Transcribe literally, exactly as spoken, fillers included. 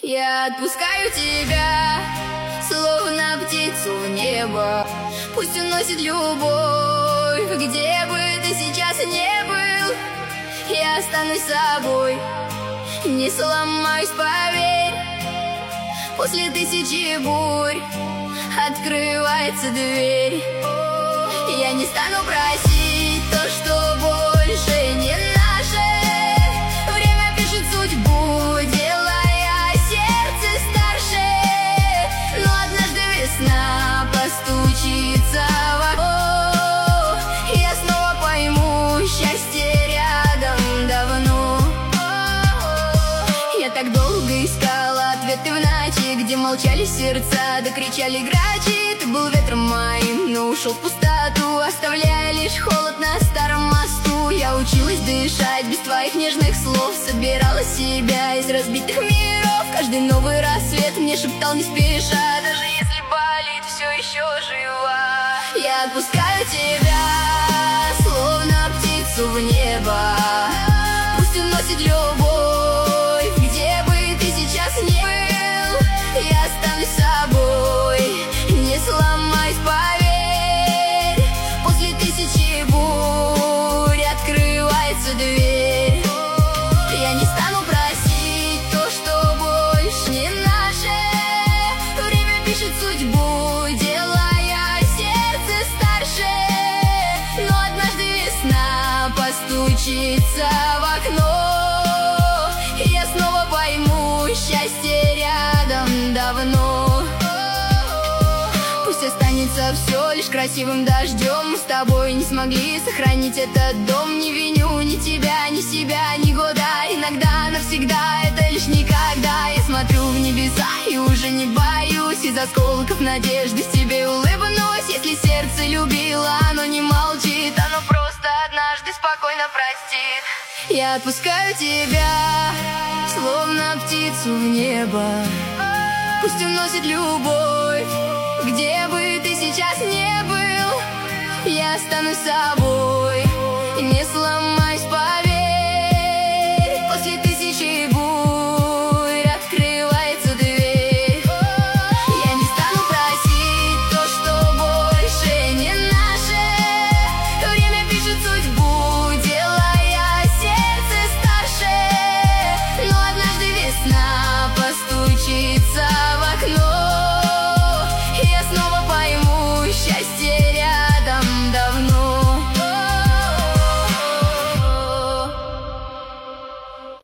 Я отпускаю тебя, словно птицу в небо. Пусть уносит любовь, где бы ты сейчас не был. Я останусь собой, не сломаюсь, поверь. После тысячи бурь открывается дверь. Я не стану просить то, что больше не наше. Время пишет судьбу, делая сердце старше. Но однажды весна постучится в окно. Я снова пойму, счастье рядом давно. Я так долго искала ответы в ночи, где молчали сердца, да кричали грачи. Ты был ветром моим, но ушел в пустоту, оставляя лишь холод на старом мосту. Я училась дышать без твоих нежных слов, собирала себя из разбитых миров. Каждый новый рассвет мне шептал не спеша: даже если болит, все еще жива. Я отпускаю тебя, словно птицу в небо. Пусть уносит любовь, где бы ты сейчас не был. Я останусь собой, не сломаюсь, поверь. После тысячи бурь открывается дверь. Я не стану просить то, что больше не наше. Время пишет судьбу, делая сердце старше. Но однажды весна постучится в окно. Я снова пойму, счастье рядом давно. Пусть останется все лишь красивым дождем. Мы с тобой не смогли сохранить этот дом. Не виню ни тебя, ни себя, ни года. Иногда, навсегда, это лишь никогда. Я смотрю в небеса и уже не боюсь. Из осколков надежды тебе улыбнусь. Если сердце любило, оно не молчит. Оно просто однажды спокойно простит. Я отпускаю тебя, словно птицу в небо. Пусть уносит любовь, где бы ты сейчас не был. Я останусь собой, не сломаюсь.